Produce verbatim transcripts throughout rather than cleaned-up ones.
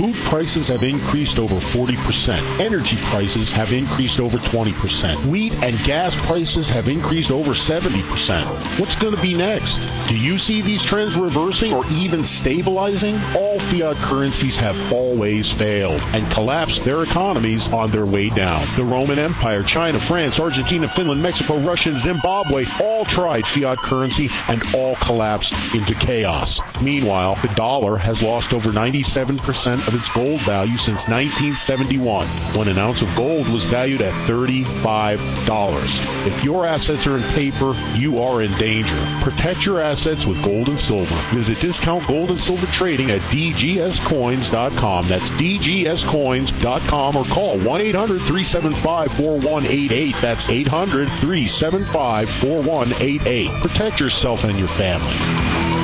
Food prices have increased over forty percent. Energy prices have increased over twenty percent. Wheat and gas prices have increased over seventy percent. What's going to be next? Do you see these trends reversing or even stabilizing? All fiat currencies have always failed and collapsed their economies on their way down. The Roman Empire, China, France, Argentina, Finland, Mexico, Russia, and Zimbabwe all tried fiat currency and all collapsed into chaos. Meanwhile, the dollar has lost over ninety-seven percent of its gold value since nineteen seventy-one, when an ounce of gold was valued at thirty-five dollars. If your assets are in paper, you are in danger. Protect your assets with gold and silver. Visit Discount Gold and Silver Trading at d g s coins dot com. That's d g s coins dot com, or call one eight hundred three seven five four one eight eight. That's eight hundred three seven five four one eight eight. Protect yourself and your family.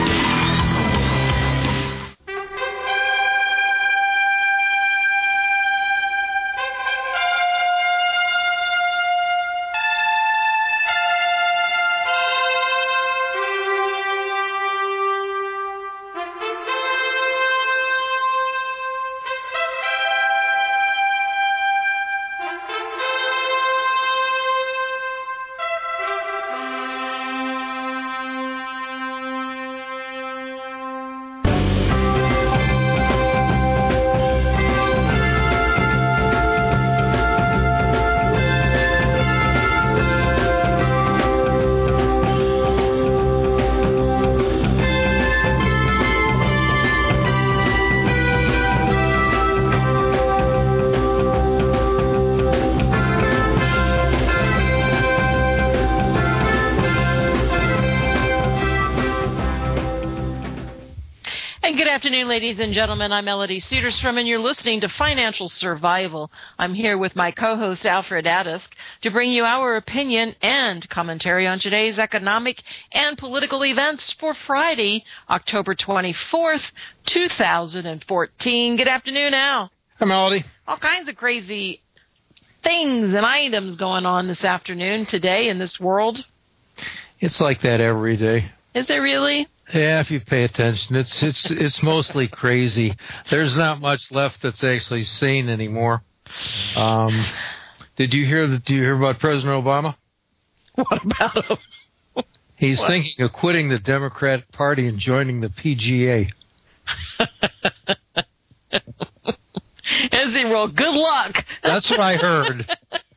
Good afternoon, ladies and gentlemen. I'm Melody Cedarstrom, and you're listening to Financial Survival. I'm here with my co-host, Alfred Adisk, to bring you our opinion and commentary on today's economic and political events for Friday, October twenty-fourth, two thousand fourteen. Good afternoon, Al. Hi, Melody. All kinds of crazy things and items going on this afternoon, today, in this world. It's like that every day. Is it really? Yeah, if you pay attention, it's it's it's mostly crazy. There's not much left that's actually sane anymore. Um, did you hear that? Do you hear about President Obama? What about him? He's what? thinking of quitting the Democratic Party and joining the P G A. As he roll, good luck. That's what I heard.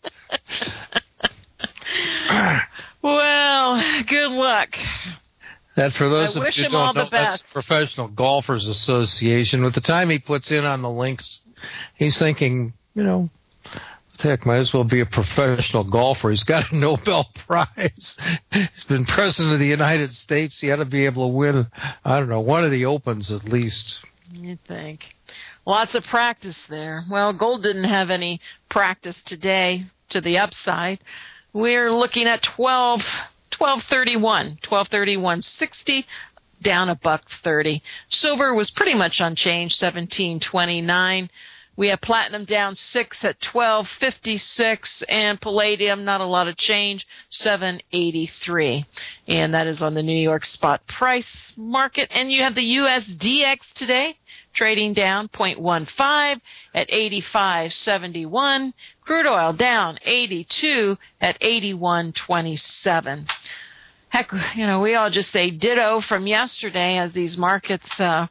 Well, good luck. That for those I of wish you who him all don't know, the best. that's Professional Golfers Association. With the time he puts in on the links, he's thinking, you know, heck, might as well be a professional golfer. He's got a Nobel Prize. He's been president of the United States. He ought to be able to win, I don't know, one of the Opens at least. You think. Lots of practice there. Well, gold didn't have any practice today to the upside. We're looking at twelve, twelve thirty-one, twelve thirty-one sixty, down a buck thirty. Silver was pretty much unchanged, seventeen twenty-nine. We have platinum down six at twelve fifty-six, and palladium, not a lot of change, seven eighty-three. And that is on the New York spot price market. And you have the U S D X today, trading down zero point one five at eighty-five seventy-one. Crude oil down eighty-two at eighty-one twenty-seven. Heck, you know, we all just say ditto from yesterday as these markets, uh,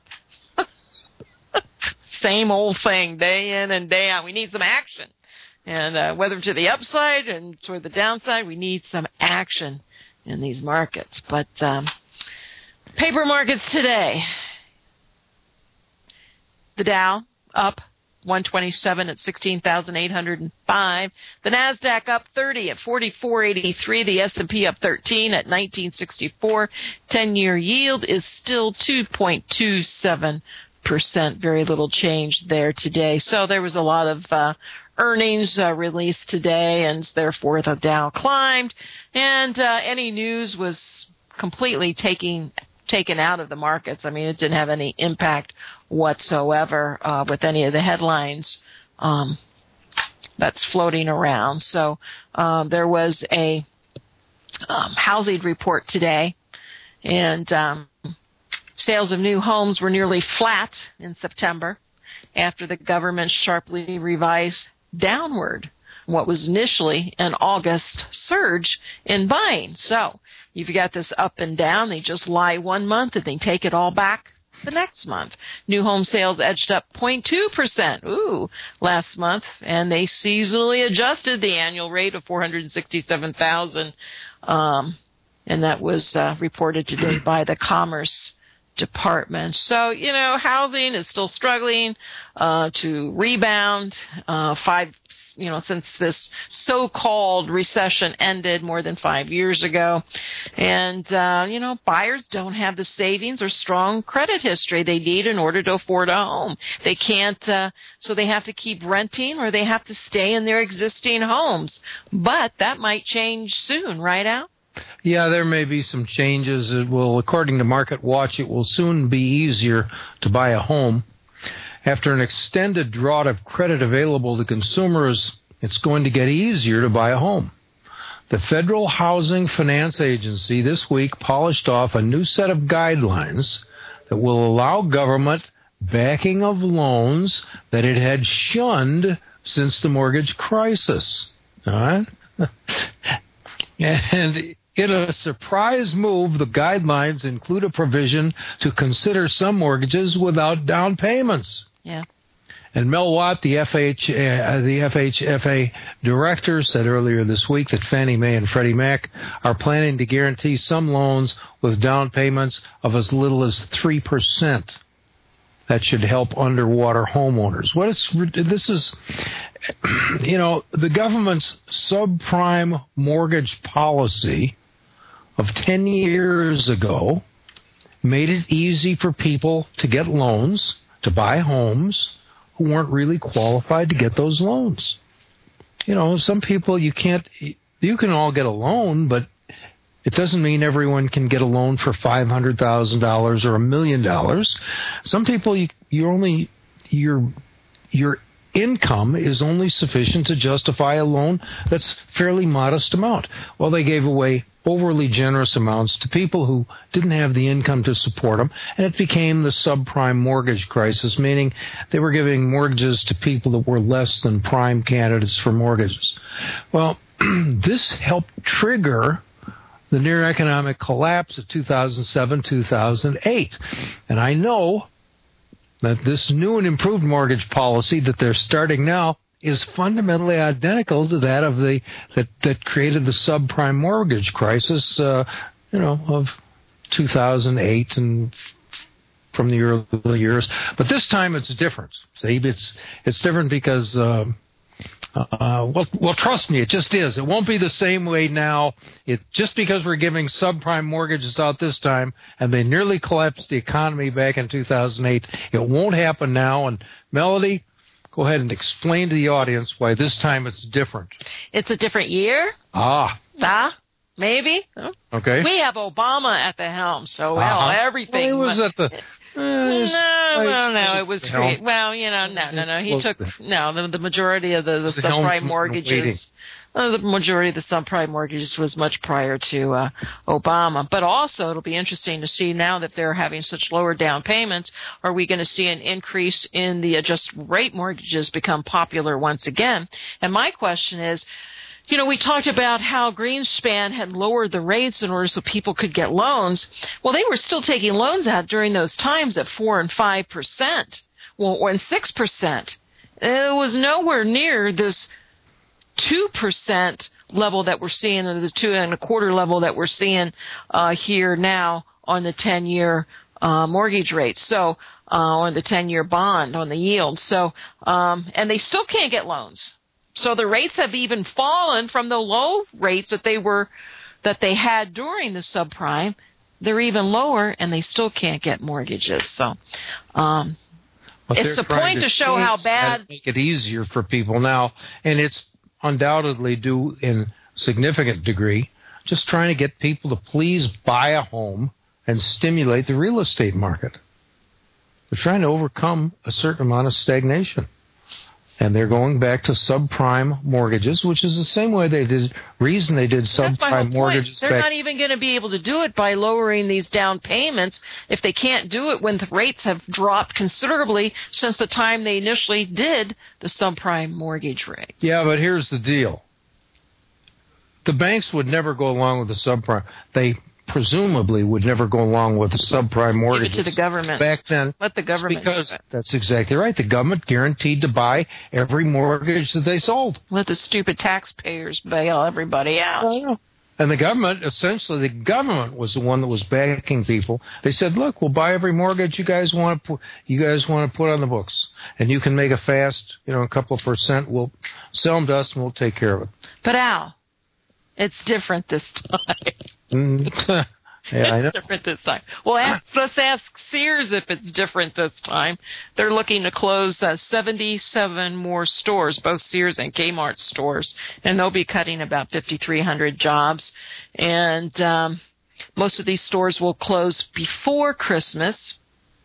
same old thing, day in and day out. We need some action. And uh, whether to the upside and toward the downside, we need some action in these markets. But um, paper markets today. The Dow up one twenty-seven at sixteen thousand eight hundred five. The NASDAQ up thirty at forty-four eighty-three. The S and P up thirteen at nineteen sixty-four. ten-year yield is still two point two seven percent. Very little change there today. So there was a lot of uh, earnings uh, released today, and therefore the Dow climbed. And uh, any news was completely taking taken out of the markets. I mean, it didn't have any impact whatsoever uh, with any of the headlines um, that's floating around. So um, there was a um, housing report today, and um, sales of new homes were nearly flat in September. after the government sharply revised downward what was initially an August surge in buying. So you've got this up and down. They just lie one month and they take it all back the next month. New home sales edged up zero point two percent ooh, last month, and they seasonally adjusted the annual rate of four hundred sixty-seven thousand, um, and that was uh, reported today by the Commerce Department. So, you know, housing is still struggling uh, to rebound. Uh, five, you know, since this so-called recession ended more than five years ago. And, uh, you know, buyers don't have the savings or strong credit history they need in order to afford a home. They can't, uh, so they have to keep renting or they have to stay in their existing homes. But that might change soon, right, Al? Yeah, there may be some changes. It will, according to Market Watch, it will soon be easier to buy a home. After an extended drought of credit available to consumers, it's going to get easier to buy a home. The Federal Housing Finance Agency this week polished off a new set of guidelines that will allow government backing of loans that it had shunned since the mortgage crisis. All right? And in a surprise move, the guidelines include a provision to consider some mortgages without down payments. Yeah. And Mel Watt, the F H, uh, the F H F A director, said earlier this week that Fannie Mae and Freddie Mac are planning to guarantee some loans with down payments of as little as three percent. That should help underwater homeowners. What is this is, you know, the government's subprime mortgage policy of ten years ago made it easy for people to get loans, to buy homes, who weren't really qualified to get those loans. You know, some people you can't, you can all get a loan, but it doesn't mean everyone can get a loan for five hundred thousand dollars or a million dollars. Some people, you, you're only, your, your income is only sufficient to justify a loan that's fairly modest amount. Well, they gave away overly generous amounts to people who didn't have the income to support them, and it became the subprime mortgage crisis, meaning they were giving mortgages to people that were less than prime candidates for mortgages. Well, this helped trigger the near economic collapse of two thousand seven, two thousand eight. And I know that this new and improved mortgage policy that they're starting now is fundamentally identical to that of the that, that created the subprime mortgage crisis, uh, you know, of two thousand eight and from the early years. But this time it's different. See, it's it's different because, uh, uh, well, well, trust me, it just is. It won't be the same way now. It just because we're giving subprime mortgages out this time, and they nearly collapsed the economy back in two thousand eight. It won't happen now. And Melody, go ahead and explain to the audience why this time it's different. It's a different year? Ah. Ah, maybe. Okay. We have Obama at the helm, so, well, uh-huh. everything. Well, he was at the... Uh, no, well, no, it was great. Well, you know, no, no, no. He took, no, the, the majority of the, the subprime mortgages, uh, the majority of the subprime mortgages was much prior to uh, Obama. But also, it'll be interesting to see now that they're having such lower down payments, are we going to see an increase in the adjustable rate mortgages become popular once again? And my question is, you know, we talked about how Greenspan had lowered the rates in order so people could get loans. Well, they were still taking loans out during those times at four and five percent, well, or and six percent. It was nowhere near this two percent level that we're seeing, or the two and a quarter level that we're seeing uh, here now on the ten-year uh, mortgage rate. So, uh, on the ten-year bond, on the yield. So, um, and they still can't get loans. So the rates have even fallen from the low rates that they were, that they had during the subprime. They're even lower, and they still can't get mortgages. So, um, it's the point to, to show how bad. Make it easier for people now, and it's undoubtedly due in significant degree just trying to get people to please buy a home and stimulate the real estate market. They're trying to overcome a certain amount of stagnation. And they're going back to subprime mortgages, which is the same way they did, reason they did subprime mortgages. They're back. not even going to be able to do it by lowering these down payments if they can't do it when the rates have dropped considerably since the time they initially did the subprime mortgage rate. Yeah, but here's the deal. The banks would never go along with the subprime. They presumably would never go along with the subprime mortgages. Give it to the government. Back then. Let the government because do it. That's exactly right. The government guaranteed to buy every mortgage that they sold. Let the stupid taxpayers bail everybody out. I know. And the government, essentially, the government was the one that was backing people. They said, "Look, we'll buy every mortgage you guys want to put, you guys want to put on the books, and you can make a fast, you know, a couple of percent. We'll sell them to us, and we'll take care of it." But Al, it's different this time. Mm. Yeah, I know. It's different this time. Well, ask, let's ask Sears if it's different this time. They're looking to close uh, seventy-seven more stores, both Sears and Kmart stores, and they'll be cutting about fifty-three hundred jobs. And um, most of these stores will close before Christmas.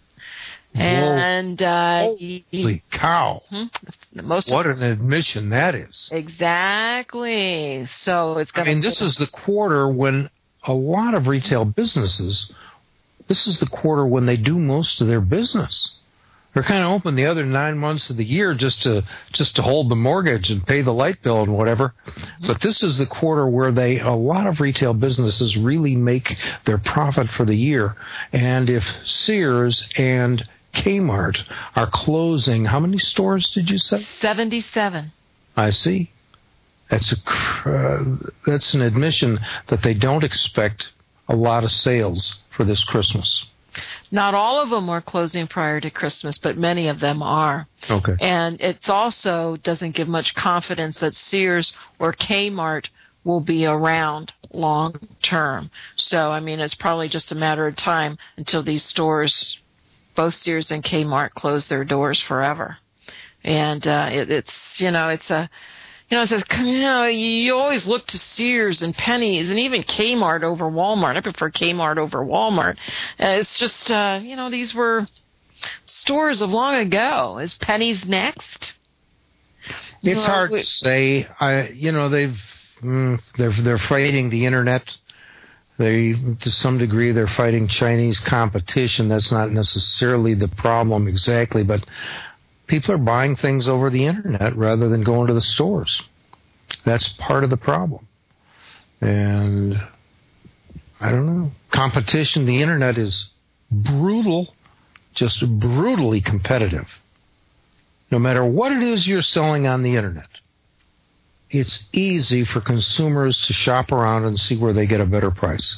And uh, holy cow! Hmm, most what of an admission that is. Exactly. So it's going. I mean, this is the quarter when a lot of retail businesses. This is the quarter when they do most of their business. They're kind of open the other nine months of the year just to just to hold the mortgage and pay the light bill and whatever. Mm-hmm. But this is the quarter where they a lot of retail businesses really make their profit for the year. And if Sears and Kmart are closing, how many stores did you say? seventy-seven. I see. That's a uh, that's an admission that they don't expect a lot of sales for this Christmas. Not all of them are closing prior to Christmas, but many of them are. Okay. And it also doesn't give much confidence that Sears or Kmart will be around long term. So, I mean, it's probably just a matter of time until these stores, both Sears and Kmart, close their doors forever. And uh, it, it's, you know, it's a... You know, it says, you know, you always look to Sears and Penny's and even Kmart over Walmart. I prefer Kmart over Walmart. Uh, it's just, uh, you know, these were stores of long ago. Is Penny's next? It's you know, hard we, to say. I, you know, they've mm, they're they're fighting the internet. They, to some degree, they're fighting Chinese competition. That's not necessarily the problem exactly, but people are buying things over the internet rather than going to the stores. That's part of the problem. And I don't know. Competition, the internet is brutal, just brutally competitive. No matter what it is you're selling on the internet, it's easy for consumers to shop around and see where they get a better price.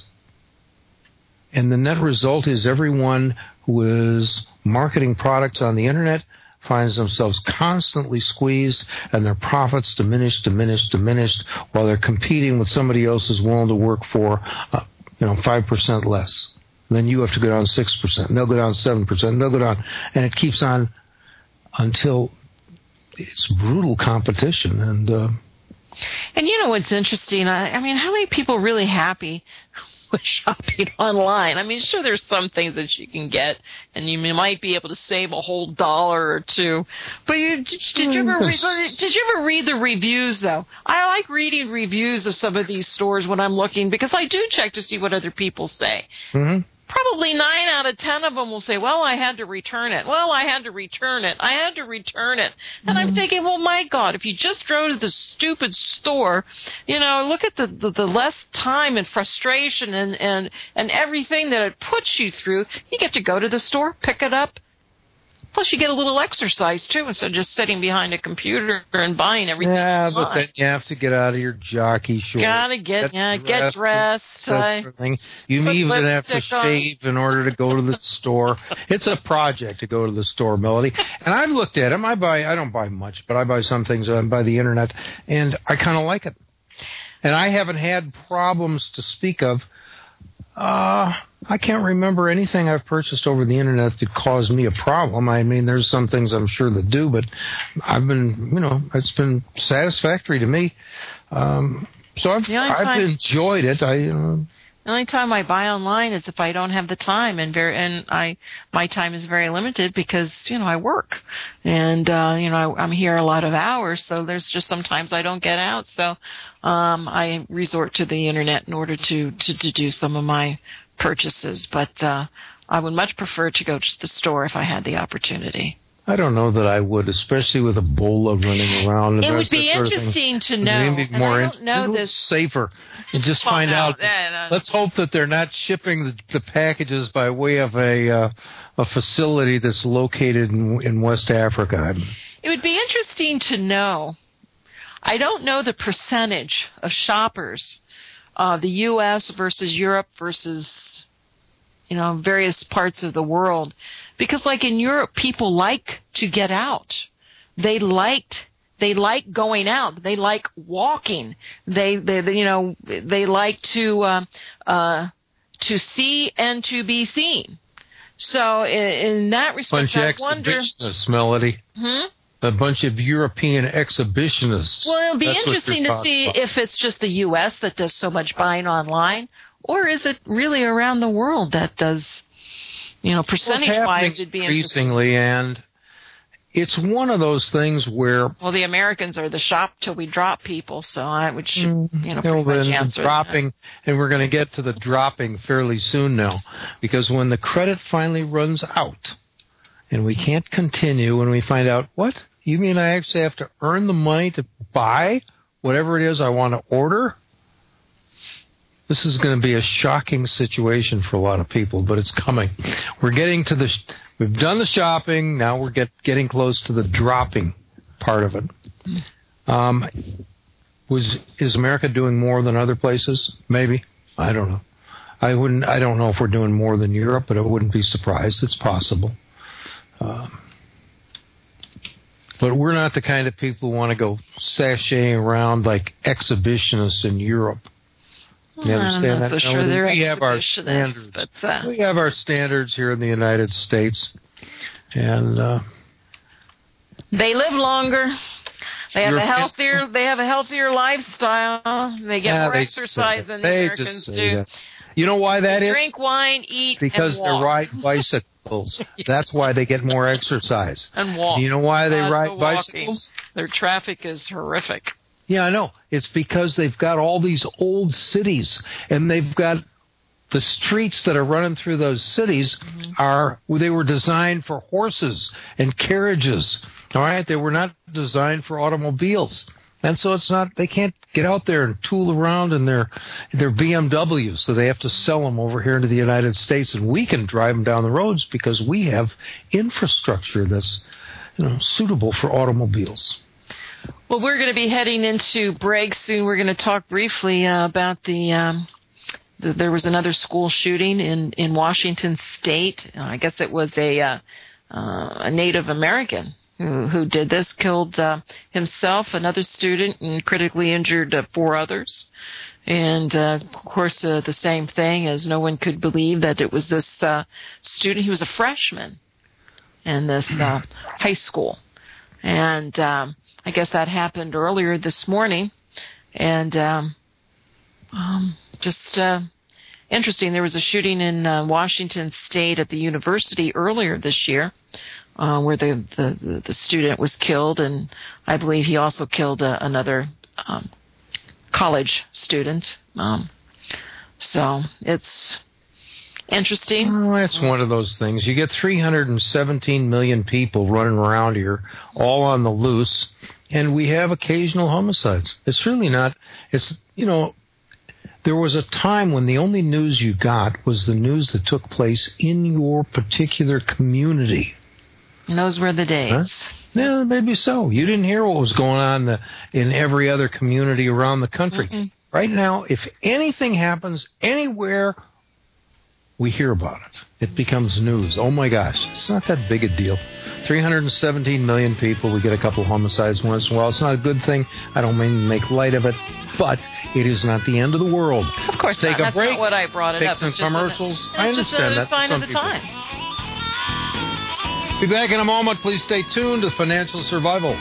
And the net result is everyone who is marketing products on the internet finds themselves constantly squeezed and their profits diminished, diminished, diminished while they're competing with somebody else who's willing to work for, uh, you know, five percent less. Then you have to go down six percent. And they'll go down seven percent. And they'll go down. And it keeps on until it's brutal competition. And, uh, and you know what's interesting? I, I mean, how many people are really happy with shopping online? I mean, sure, there's some things that you can get, and you might be able to save a whole dollar or two. But you, did, did you ever read, did you ever read the reviews, though? I like reading reviews of some of these stores when I'm looking because I do check to see what other people say. Mm-hmm. Probably nine out of ten of them will say, well, I had to return it. Well, I had to return it. I had to return it. And mm-hmm. I'm thinking, well, my God, if you just drove to the stupid store, you know, look at the, the, the less time and frustration and, and, and everything that it puts you through. You get to go to the store, pick it up. Plus, you get a little exercise, too, instead of just sitting behind a computer and buying everything. Yeah, you but want. Then you have to get out of your jockey shorts. Gotta get, get yeah, dressed. Get dressed. That sort of thing. You may even have to shave in order to go to the store. It's a project to go to the store, Melody. And I've looked at them. I buy. I don't buy much, but I buy some things by the internet, and I kind of like it. And I haven't had problems to speak of. Uh, I can't remember anything I've purchased over the internet that caused me a problem. I mean, there's some things I'm sure that do, but I've been, you know, it's been satisfactory to me. Um, so I've, I've enjoyed it. I, uh, The only time I buy online is if I don't have the time, and very and I my time is very limited because you know I work, and uh, you know I, I'm here a lot of hours, so there's just sometimes I don't get out, so um, I resort to the internet in order to to, to do some of my purchases. But uh, I would much prefer to go to the store if I had the opportunity. I don't know that I would, especially with Ebola running around. It would be interesting to know. Maybe more and I don't know this. Safer, and just well, find no, out. Yeah, no. Let's hope that they're not shipping the, the packages by way of a uh, a facility that's located in, in West Africa. It would be interesting to know. I don't know the percentage of shoppers, uh, the U S versus Europe versus, you know, various parts of the world. Because like in Europe, people like to get out. They liked, they like going out. They like walking. They, they, they you know, they like to, uh, uh, to see and to be seen. So in, in that respect, bunch I of wonder. Exhibitionists, Melody. Hmm? A bunch of European exhibitionists. Well, it'll be That's interesting to see about. if it's just the U S that does so much buying online, or is it really around the world that does. You know, percentage-wise, it'd be increasingly, and it's one of those things where well, the Americans are the shop till we drop people, so I would should, you know pretty you know, much answer dropping, that. And we're going to get to the dropping fairly soon now, because when the credit finally runs out, and we can't continue, and we find out what you mean, I actually have to earn the money to buy whatever it is I want to order. This is going to be a shocking situation for a lot of people, but it's coming. We're getting to the, we've done the shopping, now we're get, getting close to the dropping part of it. Um, was is America doing more than other places? Maybe. I don't know. I wouldn't. I don't know if we're doing more than Europe, but I wouldn't be surprised. It's possible. Um, but we're not the kind of people who want to go sashaying around like exhibitionists in Europe. You understand that? So sure they're we have our standards. But, uh, we have our standards here in the United States, and uh, they live longer. They have Europeans, a healthier. They have a healthier lifestyle. They get yeah, more they exercise than the they Americans just do. That. You know why that they is? Drink wine, eat, because and walk. they ride bicycles. That's why they get more exercise. And walk. You know why they uh, ride the bicycles? Their traffic is horrific. Yeah, I know. It's because they've got all these old cities, and they've got the streets that are running through those cities mm-hmm. are they were designed for horses and carriages. All right, they were not designed for automobiles, and so it's not. They can't get out there and tool around in their their B M Ws, so they have to sell them over here into the United States, and we can drive them down the roads because we have infrastructure that's you know suitable for automobiles. Well, we're going to be heading into break soon. We're going to talk briefly uh, about the, um, the. There was another school shooting in, in Washington State. Uh, I guess it was a uh, uh, a Native American who who did this, killed uh, himself, another student, and critically injured uh, four others. And uh, of course, uh, the same thing as no one could believe that it was this uh, student. He was a freshman in this uh, high school, and. Um, I guess that happened earlier this morning, and um, um, just uh, interesting. There was a shooting in uh, Washington State at the university earlier this year, uh, where the, the the student was killed, and I believe he also killed uh, another um, college student. Um, so it's interesting. Well, that's one of those things. You get three hundred seventeen million people running around here, all on the loose. And we have occasional homicides. It's really not, it's, you know, there was a time when the only news you got was the news that took place in your particular community. And those were the days. Huh? Yeah, maybe so. You didn't hear what was going on the, in every other community around the country. Mm-mm. Right now, if anything happens anywhere, we hear about it. It becomes news. Oh, my gosh. It's not that big a deal. three hundred seventeen million people. We get a couple of homicides once in a while. It's not a good thing. I don't mean to make light of it, but it is not the end of the world. Of course Take not. a That's break. not what I brought it Take up. some it's commercials. Just a, I it's understand just a that. sign of the people. times. Be back in a moment. Please stay tuned to Financial Survival.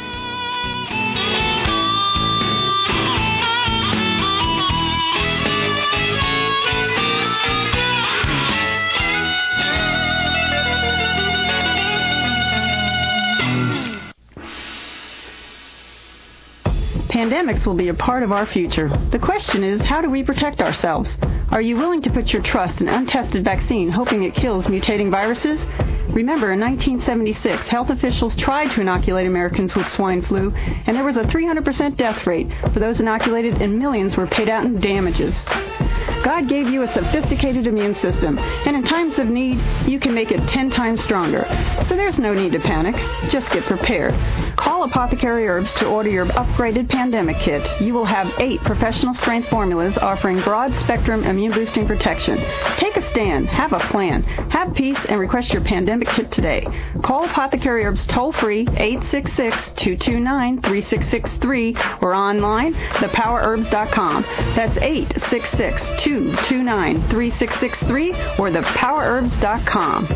Pandemics will be a part of our future. The question is, how do we protect ourselves? Are you willing to put your trust in untested vaccine, hoping it kills mutating viruses? Remember, in nineteen seventy-six, health officials tried to inoculate Americans with swine flu, and there was a three hundred percent death rate for those inoculated, and millions were paid out in damages. God gave you a sophisticated immune system, and in times of need, you can make it ten times stronger. So there's no need to panic. Just get prepared. Call Apothecary Herbs to order your upgraded pandemic kit. You will have eight professional-strength formulas offering broad-spectrum immune-boosting protection. Take a stand. Have a plan. Have peace and request your pandemic kit today. Call Apothecary Herbs toll-free eight six six, two two nine, three six six three or online, the power herbs dot com. That's eight six six, two two nine, three six six three or the power herbs dot com.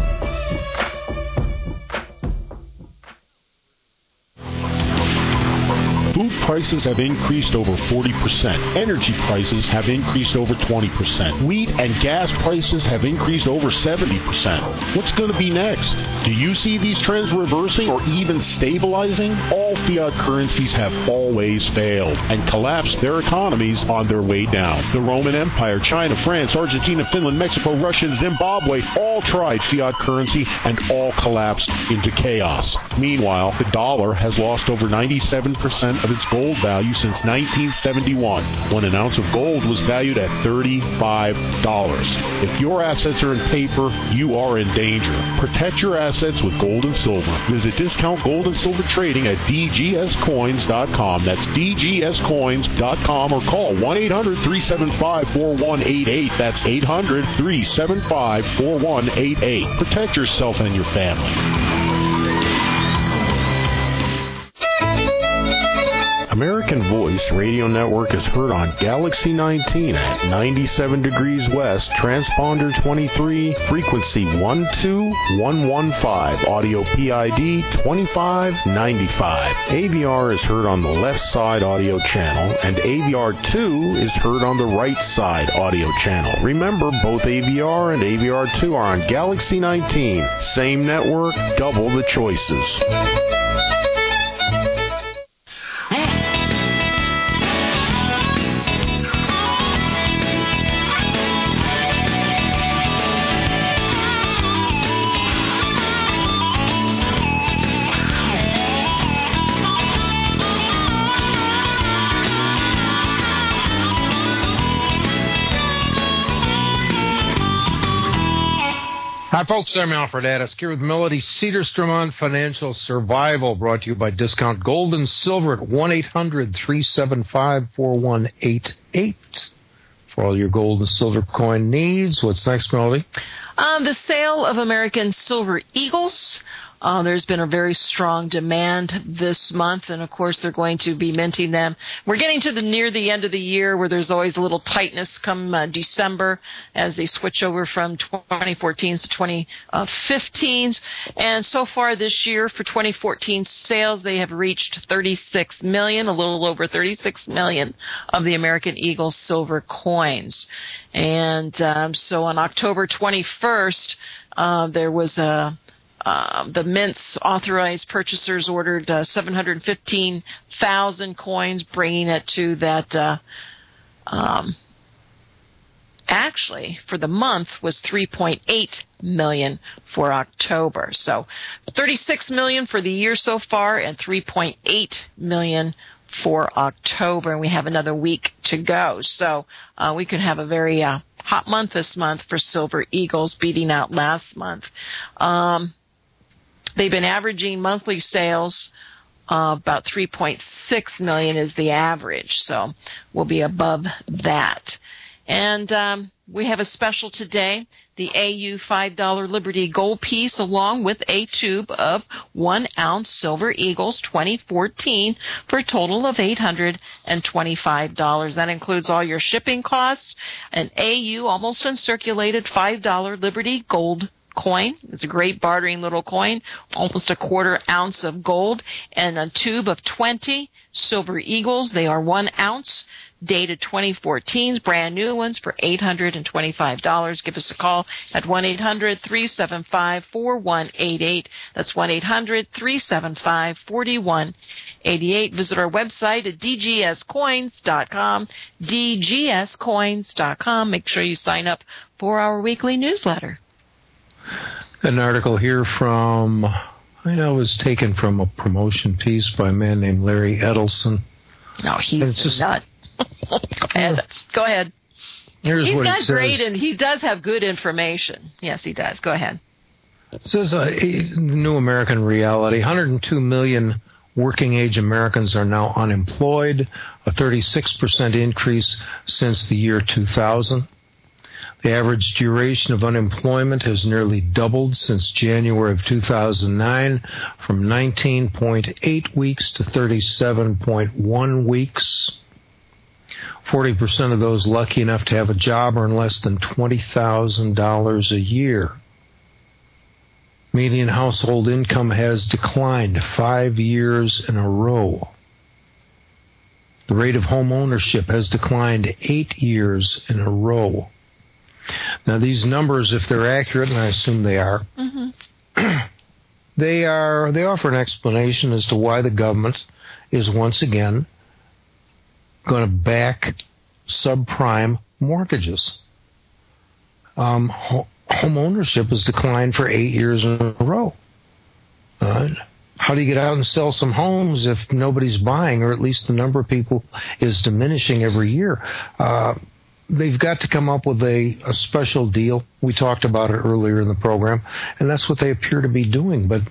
Food prices have increased over forty percent. Energy prices have increased over twenty percent. Wheat and gas prices have increased over seventy percent. What's going to be next? Do you see these trends reversing or even stabilizing? All fiat currencies have always failed and collapsed their economies on their way down. The Roman Empire, China, France, Argentina, Finland, Mexico, Russia, and Zimbabwe all tried fiat currency and all collapsed into chaos. Meanwhile, the dollar has lost over ninety-seven percent of its gold value since nineteen seventy-one, when an ounce of gold was valued at thirty-five dollars. If your assets are in paper, you are in danger. Protect your assets with gold and silver. Visit Discount Gold and Silver Trading at d g s coins dot com. That's d g s coins dot com or call one eight hundred, three seven five, four one eight eight. That's eight hundred, three seven five, four one eight eight. Protect yourself and your family. American Voice Radio Network is heard on Galaxy nineteen at ninety-seven degrees west, transponder twenty-three, frequency one two one one five, audio P I D twenty-five ninety-five. A V R is heard on the left side audio channel, and A V R two is heard on the right side audio channel. Remember, both A V R and A V R two are on Galaxy nineteen. Same network, double the choices. Hi, folks. I'm Alfred Addis here with Melody Cedarstrom on Financial Survival, brought to you by Discount Gold and Silver at one eight hundred, three seven five, four one eight eight. For all your gold and silver coin needs. What's next, Melody? Um, the sale of American Silver Eagles. Uh, there's been a very strong demand this month, and of course they're going to be minting them. We're getting to the near the end of the year where there's always a little tightness come uh, December as they switch over from twenty fourteens to twenty fifteens. And so far this year for twenty fourteen sales, they have reached thirty-six million, a little over thirty-six million of the American Eagle silver coins. And um, so on October twenty-first, uh, there was a Uh, the Mint's authorized purchasers ordered uh, seven hundred fifteen thousand coins, bringing it to that, uh, um, actually, for the month was three point eight million for October. So thirty-six million for the year so far and three point eight million for October. And we have another week to go. So uh, we could have a very uh, hot month this month for Silver Eagles, beating out last month. Um, They've been averaging monthly sales uh, about three point six million is the average, so we'll be above that. And um, we have a special today, the A U five dollar Liberty Gold piece along with a tube of one ounce Silver Eagles twenty fourteen for a total of eight hundred twenty-five dollars. That includes all your shipping costs, an A U almost uncirculated five dollar Liberty Gold coin. It's a great bartering little coin, almost a quarter ounce of gold, and a tube of twenty Silver Eagles. They are one ounce. dated twenty fourteens, brand new ones for eight hundred twenty-five dollars. Give us a call at one eight hundred three seven five four one eight eight. That's one eight hundred three seven five four one eight eight. Visit our website at d g s coins dot com, d g s coins dot com. Make sure you sign up for our weekly newsletter. An article here from, I know, was taken from a promotion piece by a man named Larry Edelson. No, he's just, a nut. Go ahead. Go ahead. Here's he's what not it says. Great, and he does have good information. Yes, he does. Go ahead. It says uh, New American Reality. one hundred two million working-age Americans are now unemployed, a thirty-six percent increase since the year two thousand. The average duration of unemployment has nearly doubled since January of two thousand nine, from nineteen point eight weeks to thirty-seven point one weeks. forty percent of those lucky enough to have a job earn less than twenty thousand dollars a year. Median household income has declined five years in a row. The rate of home ownership has declined eight years in a row. Now, these numbers, if they're accurate, and I assume they are, mm-hmm. they are they offer an explanation as to why the government is once again going to back subprime mortgages. Um, ho- home ownership has declined for eight years in a row. Uh, how do you get out and sell some homes if nobody's buying, or at least the number of people is diminishing every year? Uh, they've got to come up with a, a special deal. We talked about it earlier in the program, and that's what they appear to be doing. But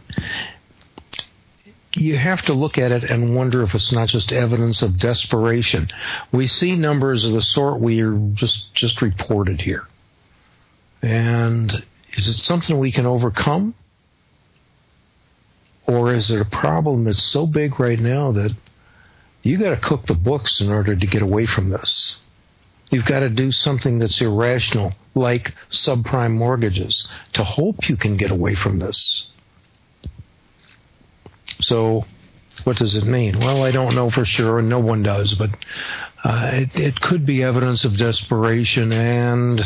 you have to look at it and wonder if it's not just evidence of desperation. We see numbers of the sort we are just, just reported here. And is it something we can overcome? Or is it a problem that's so big right now that you got to cook the books in order to get away from this? You've got to do something that's irrational, like subprime mortgages, to hope you can get away from this. So what does it mean? Well, I don't know for sure, and no one does, but uh, it, it could be evidence of desperation. And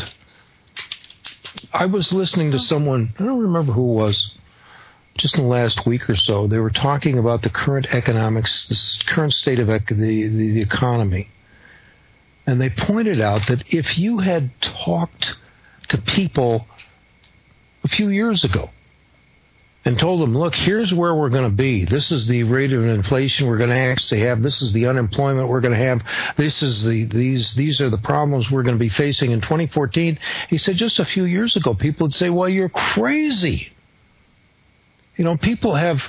I was listening to someone, I don't remember who it was, just in the last week or so. They were talking about the current economics, the current state of ec- the, the, the economy. And they pointed out that if you had talked to people a few years ago and told them, look, here's where we're going to be. This is the rate of inflation we're going to actually have. This is the unemployment we're going to have. This is the these these are the problems we're going to be facing in twenty fourteen. He said just a few years ago, people would say, well, you're crazy. You know, people have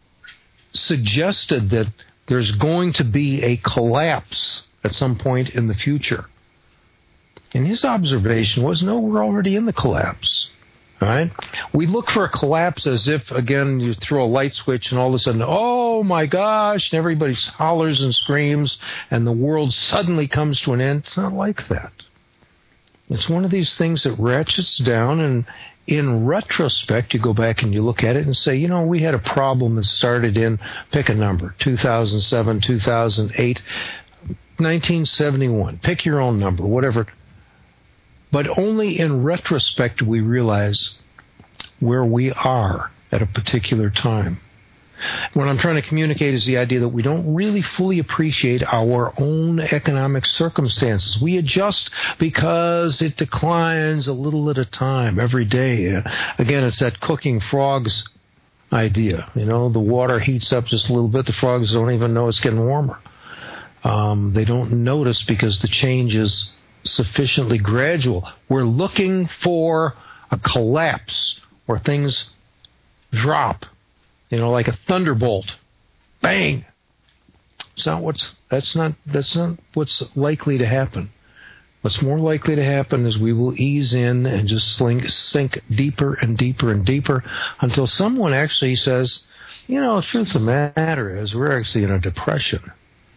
suggested that there's going to be a collapse at some point in the future. And his observation was, no, we're already in the collapse. All right? We look for a collapse as if, again, you throw a light switch and all of a sudden, oh my gosh, and everybody hollers and screams and the world suddenly comes to an end. It's not like that. It's one of these things that ratchets down, and in retrospect, you go back and you look at it and say, you know, we had a problem that started in, pick a number, two thousand seven, two thousand eight, nineteen seventy-one, pick your own number, whatever. But only in retrospect do we realize where we are at a particular time. What I'm trying to communicate is the idea that we don't really fully appreciate our own economic circumstances. We adjust because it declines a little at a time every day. Uh, again, it's that cooking frogs idea. You know, the water heats up just a little bit. The frogs don't even know it's getting warmer. Um, they don't notice because the change is sufficiently gradual. We're looking for a collapse where things drop, you know, like a thunderbolt. Bang! It's not what's, that's not, that's not what's likely to happen. What's more likely to happen is we will ease in and just sink, sink deeper and deeper and deeper until someone actually says, you know, the truth of the matter is we're actually in a depression.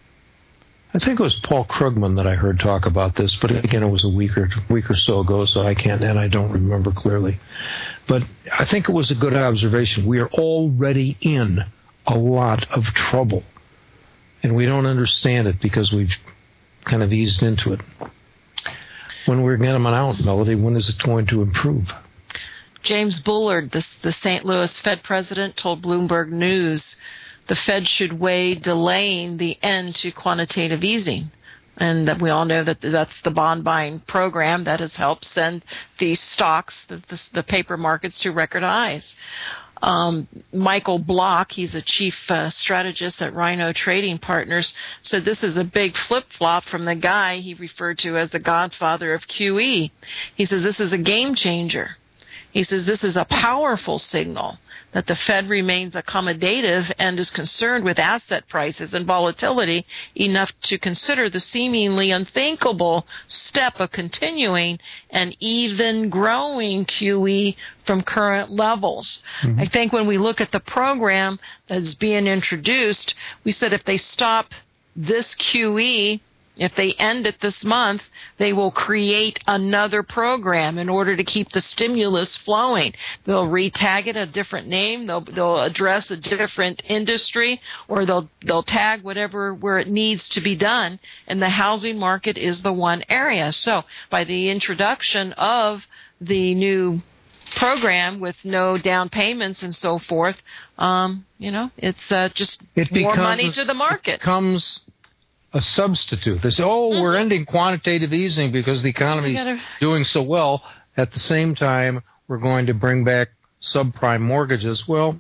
I think it was Paul Krugman that I heard talk about this, but again, it was a week or, week or so ago, so I can't, and I don't remember clearly. But I think it was a good observation. We are already in a lot of trouble, and we don't understand it because we've kind of eased into it. When we're getting them out, Melody, when is it going to improve? James Bullard, the, the Saint Louis Fed president, told Bloomberg News the Fed should weigh delaying the end to quantitative easing. And that we all know that that's the bond buying program that has helped send these stocks, the, the, the paper markets, to record highs. Um, Michael Block, he's a chief uh, strategist at Rhino Trading Partners, said this is a big flip-flop from the guy he referred to as the godfather of Q E. He says this is a game changer. He says this is a powerful signal that the Fed remains accommodative and is concerned with asset prices and volatility enough to consider the seemingly unthinkable step of continuing and even growing Q E from current levels. Mm-hmm. I think when we look at the program that's being introduced, we said if they stop this Q E, if they end it this month, they will create another program in order to keep the stimulus flowing. They'll retag it a different name. They'll they'll address a different industry, or they'll they'll tag whatever where it needs to be done. And the housing market is the one area. So by the introduction of the new program with no down payments and so forth, um, you know, it's uh, just it more becomes, money to the market. It becomes a substitute. They say, oh, mm-hmm. we're ending quantitative easing because the economy is gotta... doing so well. At the same time, we're going to bring back subprime mortgages. Well,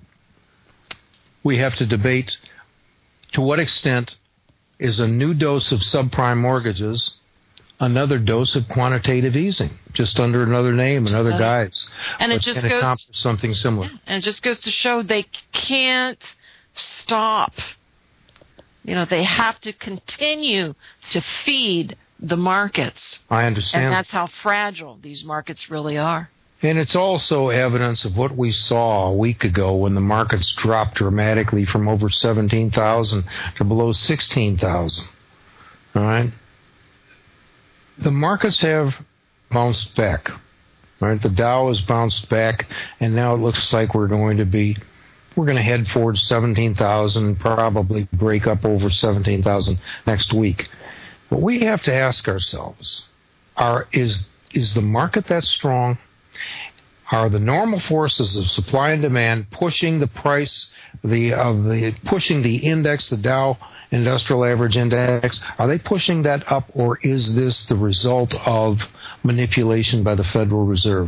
we have to debate to what extent is a new dose of subprime mortgages another dose of quantitative easing, just under another name, another uh, guise. And it just can goes accomplish something similar. And it just goes to show they can't stop. You know, they have to continue to feed the markets. I understand. And that's how fragile these markets really are. And it's also evidence of what we saw a week ago when the markets dropped dramatically from over seventeen thousand to below sixteen thousand. All right? The markets have bounced back. All right? The Dow has bounced back, and now it looks like we're going to be We're going to head towards seventeen thousand, probably break up over seventeen thousand next week. But we have to ask ourselves, are, is, is the market that strong? Are the normal forces of supply and demand pushing the price, the, of the, pushing the index, the Dow Industrial Average Index, are they pushing that up, or is this the result of manipulation by the Federal Reserve?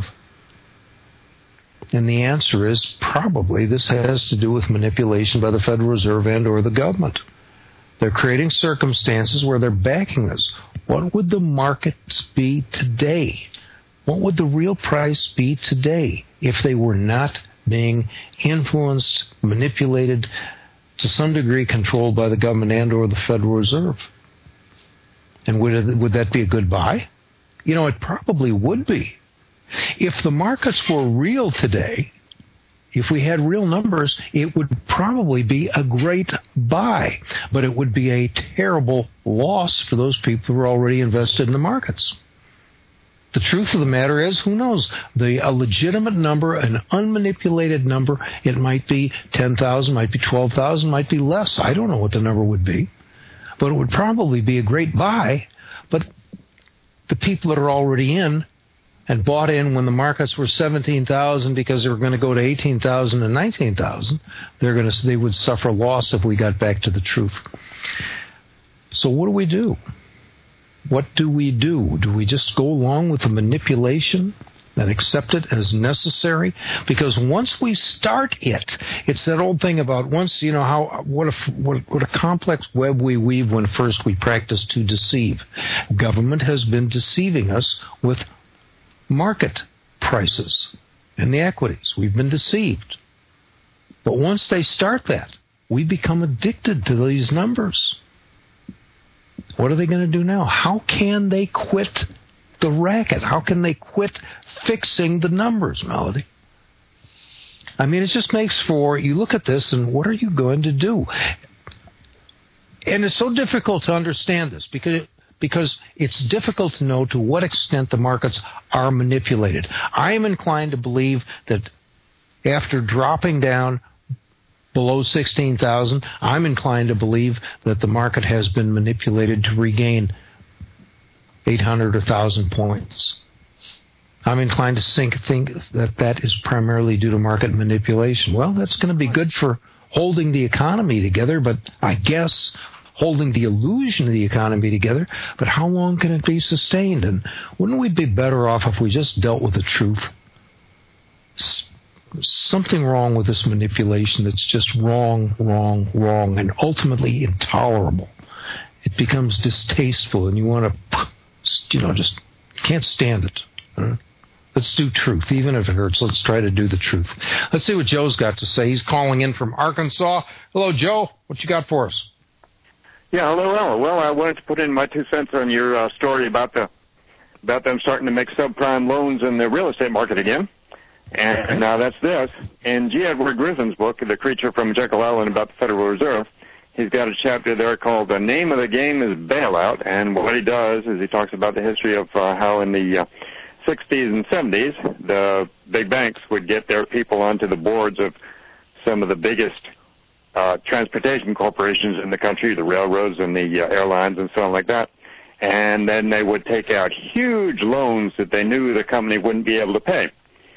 And the answer is probably this has to do with manipulation by the Federal Reserve and or the government. They're creating circumstances where they're backing this. What would the markets be today? What would the real price be today if they were not being influenced, manipulated, to some degree controlled by the government and or the Federal Reserve? And would it, would that be a good buy? You know, it probably would be. If the markets were real today, if we had real numbers, it would probably be a great buy, but it would be a terrible loss for those people who are already invested in the markets. The truth of the matter is, who knows? The a legitimate number, an unmanipulated number, it might be ten thousand, might be twelve thousand, might be less. I don't know what the number would be, but it would probably be a great buy. But the people that are already in and bought in when the markets were seventeen thousand because they were going to go to eighteen thousand and nineteen thousand, they're going to, they would suffer loss if we got back to the truth. So what do we do? What do we do? Do we just go along with the manipulation and accept it as necessary? Because once we start it, it's that old thing about once, you know, how what a, what, what a complex web we weave when first we practice to deceive. Government has been deceiving us with market prices and the equities. We've been deceived. But once they start that, we become addicted to these numbers. What are they going to do now? How can they quit the racket? How can they quit fixing the numbers, Melody? I mean, it just makes for, you look at this and what are you going to do? And it's so difficult to understand this because it, because it's difficult to know to what extent the markets are manipulated. I am inclined to believe that after dropping down below sixteen thousand, I'm inclined to believe that the market has been manipulated to regain eight hundred, one thousand points. I'm inclined to think, think that that is primarily due to market manipulation. Well, that's going to be good for holding the economy together, but I guess holding the illusion of the economy together, but how long can it be sustained? And wouldn't we be better off if we just dealt with the truth? S- something wrong with this manipulation that's just wrong, wrong, wrong, and ultimately intolerable. It becomes distasteful, and you want to, you know, just can't stand it. Huh? Let's do truth, even if it hurts. Let's try to do the truth. Let's see what Joe's got to say. He's calling in from Arkansas. Hello, Joe. What you got for us? Yeah, hello, Al. Well, I wanted to put in my two cents on your uh, story about the about them starting to make subprime loans in the real estate market again. And now uh, that's this. In G. Edward Griffin's book, The Creature from Jekyll Island about the Federal Reserve, he's got a chapter there called The Name of the Game is Bailout. And what he does is he talks about the history of uh, how in the uh, sixties and seventies, the big banks would get their people onto the boards of some of the biggest uh, transportation corporations in the country, the railroads and the uh, airlines and so on like that. And then they would take out huge loans that they knew the company wouldn't be able to pay.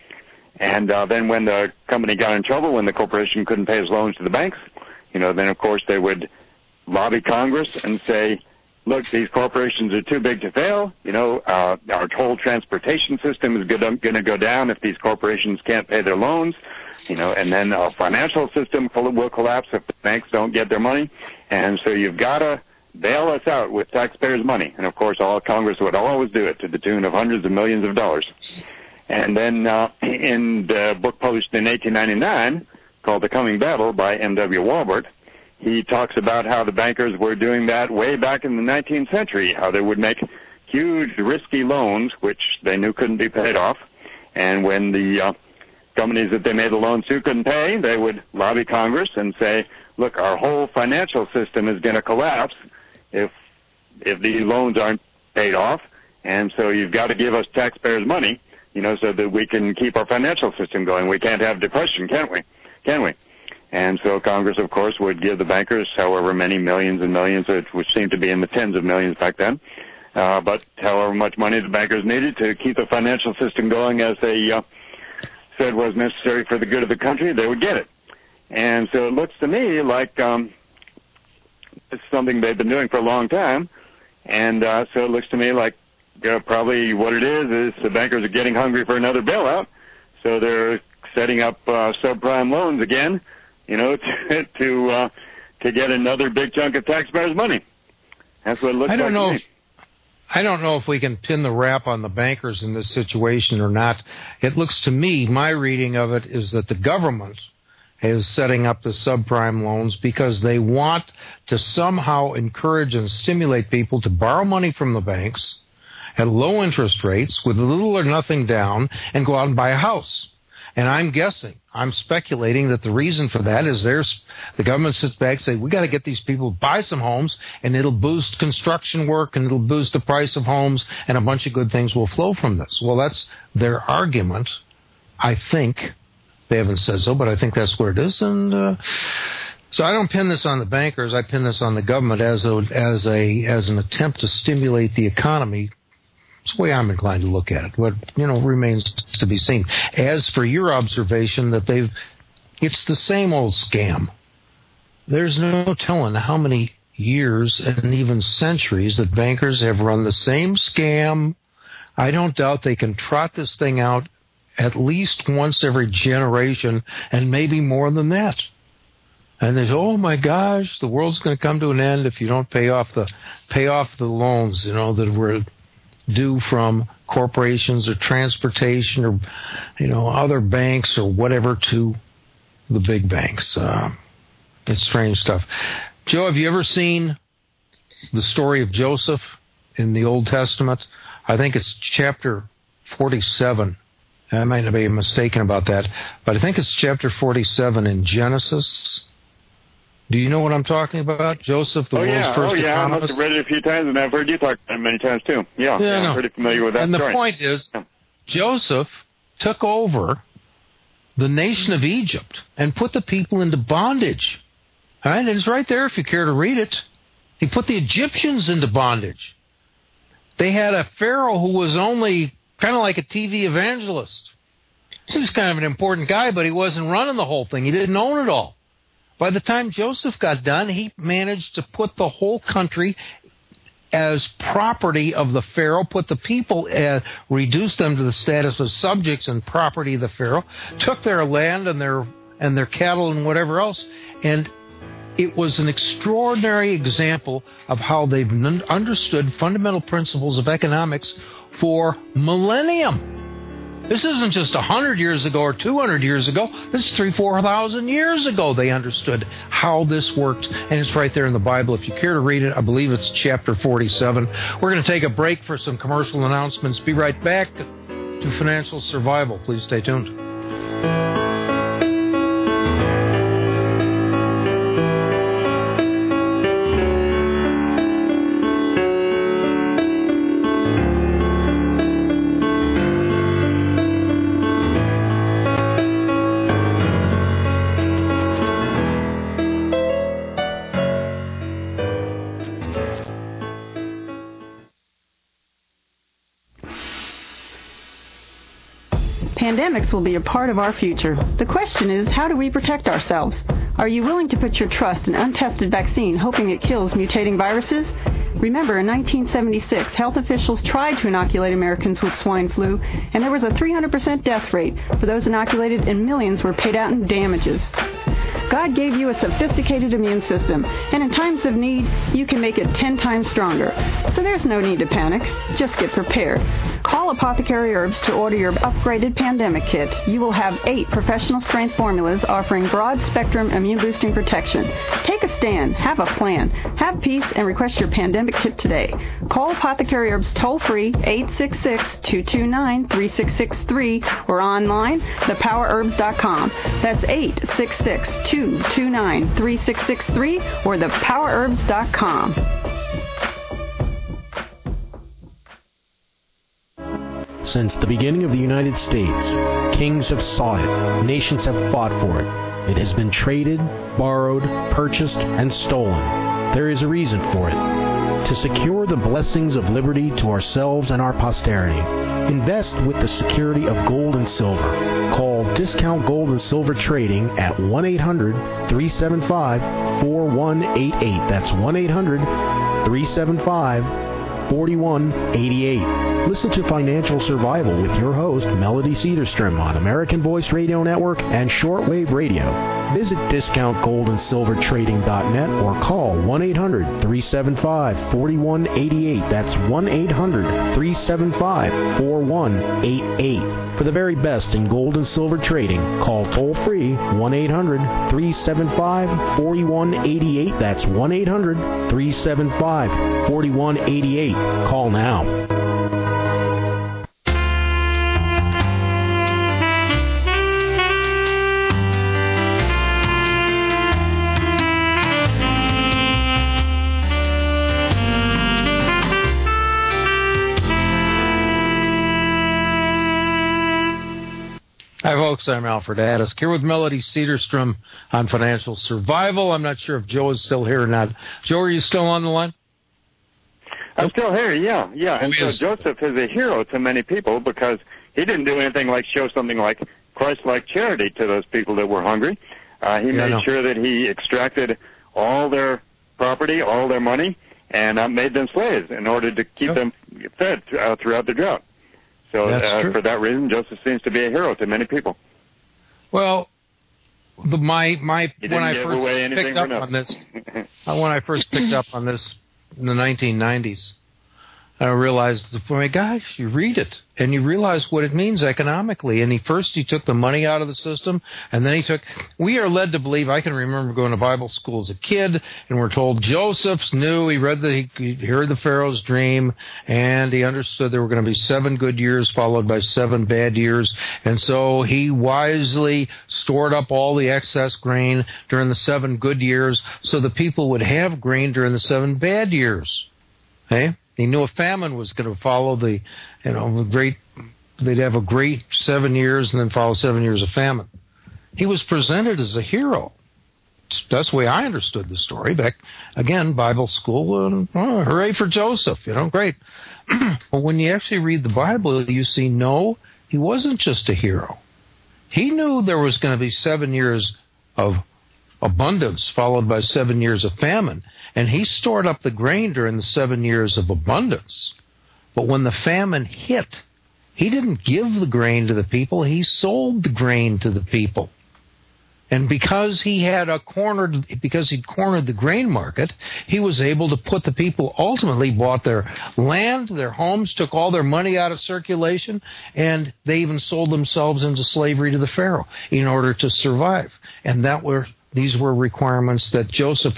And uh, then when the company got in trouble, when the corporation couldn't pay its loans to the banks, you know, then of course they would lobby Congress and say, look, these corporations are too big to fail. You know, uh, our whole transportation system is going to go down if these corporations can't pay their loans. You know, and then our financial system will collapse if the banks don't get their money. And so you've got to bail us out with taxpayers' money. And, of course, all Congress would always do it to the tune of hundreds of millions of dollars. And then uh, in the book published in eighteen ninety-nine called The Coming Battle by M W Walbert, he talks about how the bankers were doing that way back in the nineteenth century, how they would make huge, risky loans, which they knew couldn't be paid off. And when the uh, companies that they made the loans to couldn't pay, they would lobby Congress and say, look, our whole financial system is going to collapse if if these loans aren't paid off. And so you've got to give us taxpayers' money, you know, so that we can keep our financial system going. We can't have depression, can't we? Can we? And so Congress, of course, would give the bankers however many millions and millions, which seemed to be in the tens of millions back then, uh, but however much money the bankers needed to keep the financial system going as they uh, said was necessary for the good of the country, they would get it. And so it looks to me like um, it's something they've been doing for a long time, and uh, so it looks to me like uh, probably what it is is the bankers are getting hungry for another bailout, so they're setting up uh, subprime loans again, you know, to to, uh, to get another big chunk of taxpayers' money. That's what it looks I don't like know to if, me. I don't know if we can pin the rap on the bankers in this situation or not. It looks to me, my reading of it is that the government is setting up the subprime loans because they want to somehow encourage and stimulate people to borrow money from the banks at low interest rates with little or nothing down and go out and buy a house. And I'm guessing, I'm speculating that the reason for that is there's the government sits back and say, we got to get these people to buy some homes, and it'll boost construction work, and it'll boost the price of homes, and a bunch of good things will flow from this. Well, that's their argument, I think. They haven't said so, but I think that's what it is. And uh, so I don't pin this on the bankers. I pin this on the government as a, as a as an attempt to stimulate the economy. It's the way I'm inclined to look at it. What, you know, remains to be seen. As for your observation that they've, it's the same old scam. There's no telling how many years and even centuries that bankers have run the same scam. I don't doubt they can trot this thing out at least once every generation and maybe more than that. And there's, oh my gosh, the world's going to come to an end if you don't pay off the pay off the loans, you know, that were due from corporations or transportation or, you know, other banks or whatever to the big banks. Uh, it's strange stuff. Joe, have you ever seen the story of Joseph in the Old Testament? I think it's chapter forty-seven. I might be mistaken about that, but I think it's chapter forty-seven in Genesis. Do you know what I'm talking about? Joseph, the oh, world's yeah. first oh, yeah. economist? I must have read it a few times, and I've heard you talk about it many times, too. Yeah, yeah, yeah no. I'm pretty familiar with that And story. the point is, yeah. Joseph took over the nation of Egypt and put the people into bondage. All right? And it's right there if you care to read it. He put the Egyptians into bondage. they had a pharaoh who was only kind of like a T V evangelist. He was kind of an important guy, but he wasn't running the whole thing. He didn't own it all. By the time Joseph got done, he managed to put the whole country as property of the pharaoh, put the people, uh, reduced them to the status of subjects and property of the pharaoh, took their land and their and their cattle and whatever else, and it was an extraordinary example of how they've n- understood fundamental principles of economics for millennium. This isn't just one hundred years ago or two hundred years ago. This is three, four thousand years ago they understood how this worked. And it's right there in the Bible. If you care to read it, I believe it's chapter forty-seven. We're going to take a break for some commercial announcements. Be right back to Financial Survival. Please stay tuned. Pandemics will be a part of our future. The question is, how do we protect ourselves? Are you willing to put your trust in untested vaccine, hoping it kills mutating viruses? Remember, in nineteen seventy-six, health officials tried to inoculate Americans with swine flu, and there was a three hundred percent death rate for those inoculated, and millions were paid out in damages. God gave you a sophisticated immune system, and in times of need, you can make it ten times stronger. So there's no need to panic. Just get prepared. Call Apothecary Herbs to order your upgraded pandemic kit. You will have eight professional-strength formulas offering broad-spectrum immune-boosting protection. Take a stand. Have a plan. Have peace and request your pandemic kit today. Call Apothecary Herbs toll-free eight six six, two two nine, three six six three or online, the power herbs dot com. That's eight six six, two two nine, three six six three or the power herbs dot com. Since the beginning of the United States, kings have sought it, nations have fought for it. It has been traded, borrowed, purchased, and stolen. There is a reason for it. To secure the blessings of liberty to ourselves and our posterity, invest with the security of gold and silver. Call Discount Gold and Silver Trading at one eight hundred, three seven five, four one eight eight. That's one eight hundred, three seven five, four one eight eight. Listen to Financial Survival with your host, Melody Cedarstrom, on American Voice Radio Network and Shortwave Radio. Visit discount gold and silver trading dot net or call one eight hundred, three seven five, four one eight eight. That's one eight hundred, three seven five, four one eight eight. For the very best in gold and silver trading, call toll-free one eight hundred, three seven five, four one eight eight. That's one eight hundred, three seven five, four one eight eight. Call now. Hi, folks. I'm Alfred Addis, here with Melody Cedarstrom on Financial Survival. I'm not sure if Joe is still here or not. Joe, are you still on the line? I'm still here, yeah, yeah. And oh, so Joseph is a hero to many people because he didn't do anything like show something like Christ-like charity to those people that were hungry. Uh, he yeah, made no. sure that he extracted all their property, all their money, and uh, made them slaves in order to keep oh. them fed uh, throughout the drought. So uh, for that reason, Joseph seems to be a hero to many people. Well, the, my my he when I give first away picked up on this, uh, when I first picked up on this in the nineteen nineties, I realized, oh my gosh, you read it and you realize what it means economically. And he first he took the money out of the system, and then he took. We are led to believe. I can remember going to Bible school as a kid, and we're told Joseph knew. He read the he, he heard the Pharaoh's dream, and he understood there were going to be seven good years followed by seven bad years, and so he wisely stored up all the excess grain during the seven good years, so the people would have grain during the seven bad years. Hey. He knew a famine was going to follow the, you know, great, they'd have a great seven years and then follow seven years of famine. He was presented as a hero. that's the way I understood the story back, again, Bible school, and oh, hooray for Joseph, you know, great. But when you actually read the Bible, you see, no, he wasn't just a hero. He knew there was going to be seven years of abundance followed by seven years of famine, and he stored up the grain during the seven years of abundance. But when the famine hit, he didn't give the grain to the people, he sold the grain to the people. And because he had a cornered, because he'd cornered the grain market, he was able to put the people, ultimately bought their land, their homes, took all their money out of circulation, and they even sold themselves into slavery to the Pharaoh in order to survive. And that were these were requirements that Joseph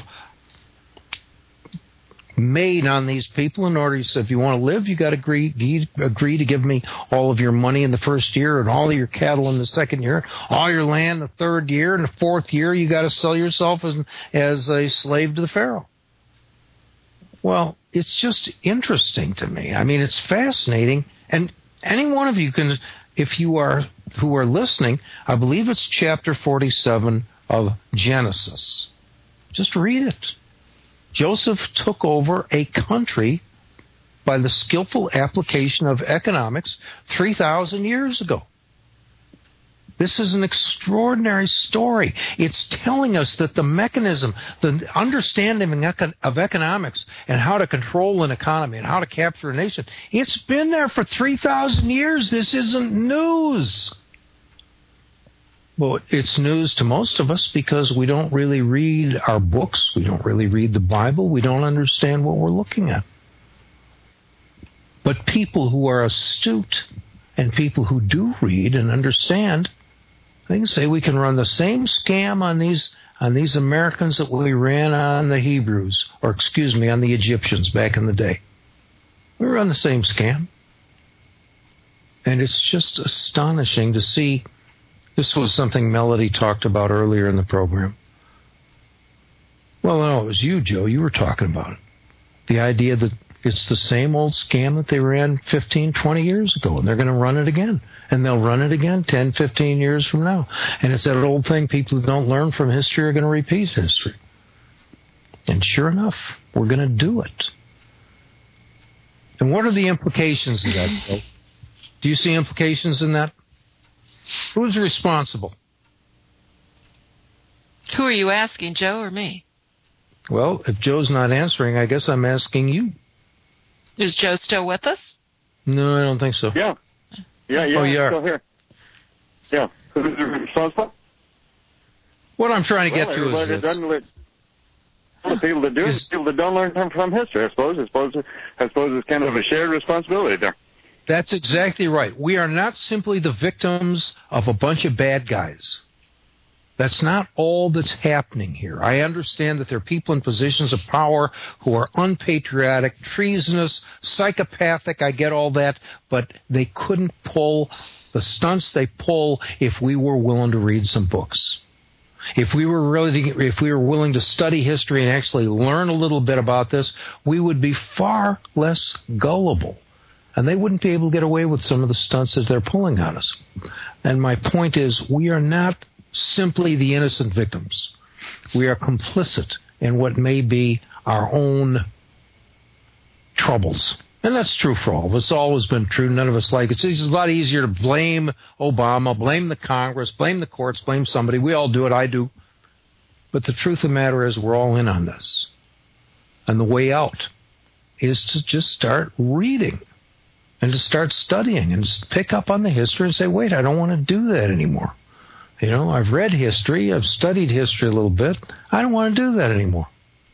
made on these people in order. He said, if you want to live, you got to agree, agree to give me all of your money in the first year and all of your cattle in the second year, all your land the third year, and the fourth year you got to sell yourself as, as a slave to the Pharaoh. Well, it's just interesting to me. I mean, it's fascinating. And any one of you can, if you are, who are listening, I believe it's chapter forty-seven of Genesis. Just read it. Joseph took over a country by the skillful application of economics three thousand years ago. This is an extraordinary story. It's telling us that the mechanism, the understanding of economics and how to control an economy and how to capture a nation, it's been there for three thousand years. This isn't news. Well, it's news to most of us because we don't really read our books. We don't really read the Bible. We don't understand what we're looking at. But people who are astute and people who do read and understand, they can say we can run the same scam on these on these Americans that we ran on the Hebrews, or excuse me, on the Egyptians back in the day. We run the same scam. And it's just astonishing to see. This was something Melody talked about earlier in the program. Well, no, it was you, Joe. You were talking about it. The idea that it's the same old scam that they ran fifteen, twenty years ago, and they're going to run it again. And they'll run it again ten, fifteen years from now. And it's that old thing, people who don't learn from history are going to repeat history. And sure enough, we're going to do it. And what are the implications of that, Joe? Do you see implications in that? Who's responsible? Who are you asking, Joe or me? Well, if Joe's not answering, I guess I'm asking you. Is Joe still with us? No, I don't think so. Yeah. Yeah, yeah, oh, you I'm are. still here. Yeah. Who's responsible? What I'm trying to well, get to is this. Let, the people that do it, people that don't learn from, from history, I suppose. I suppose, I suppose it's kind of a shared responsibility there. That's exactly right. We are not simply the victims of a bunch of bad guys. That's not all that's happening here. I understand that there are people in positions of power who are unpatriotic, treasonous, psychopathic. I get all that, but they couldn't pull the stunts they pull if we were willing to read some books. If we were really, if we were willing to study history and actually learn a little bit about this, we would be far less gullible. And they wouldn't be able to get away with some of the stunts that they're pulling on us. And my point is, we are not simply the innocent victims. We are complicit in what may be our own troubles. And that's true for all of us. It's always been true. None of us like it. It's a lot easier to blame Obama, blame the Congress, blame the courts, blame somebody. We all do it. I do. But the truth of the matter is we're all in on this. And the way out is to just start reading. And to start studying and pick up on the history and say, wait, I don't want to do that anymore. You know, I've read history, I've studied history a little bit. I don't want to do that anymore.